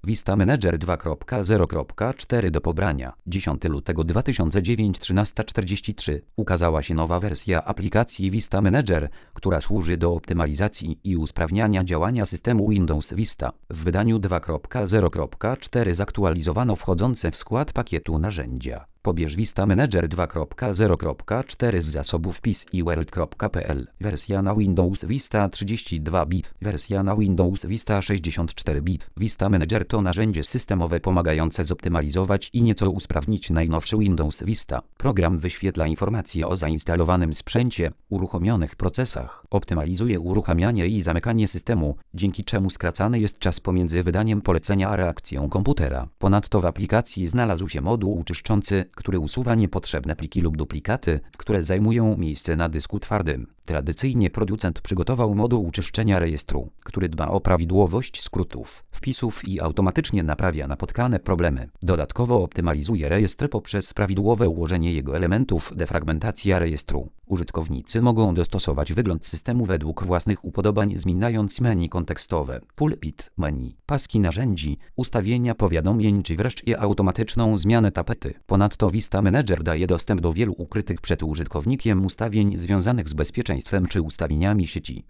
Vista Manager 2.0.4 do pobrania. 10 lutego 2009 13:43 ukazała się nowa wersja aplikacji Vista Manager, która służy do optymalizacji i usprawniania działania systemu Windows Vista. W wydaniu 2.0.4 zaktualizowano wchodzące w skład pakietu narzędzia. Pobierz Vista Manager 2.0.4 z zasobów pc.world.pl. Wersja na Windows Vista 32 bit. Wersja na Windows Vista 64 bit. Vista Manager to narzędzie systemowe pomagające zoptymalizować i nieco usprawnić najnowszy Windows Vista. Program wyświetla informacje o zainstalowanym sprzęcie, uruchomionych procesach, optymalizuje uruchamianie i zamykanie systemu, dzięki czemu skracany jest czas pomiędzy wydaniem polecenia a reakcją komputera. Ponadto w aplikacji znalazł się moduł czyszczący, który usuwa niepotrzebne pliki lub duplikaty, które zajmują miejsce na dysku twardym. Tradycyjnie producent przygotował moduł czyszczenia rejestru, który dba o prawidłowość skrótów, wpisów i automatycznie naprawia napotkane problemy. Dodatkowo optymalizuje rejestr poprzez prawidłowe ułożenie jego elementów, defragmentacja rejestru. Użytkownicy mogą dostosować wygląd systemu według własnych upodobań, zmieniając menu kontekstowe, pulpit menu, paski narzędzi, ustawienia powiadomień czy wreszcie automatyczną zmianę tapety. Ponadto Vista Manager daje dostęp do wielu ukrytych przed użytkownikiem ustawień związanych z bezpieczeństwem czy ustawieniami sieci.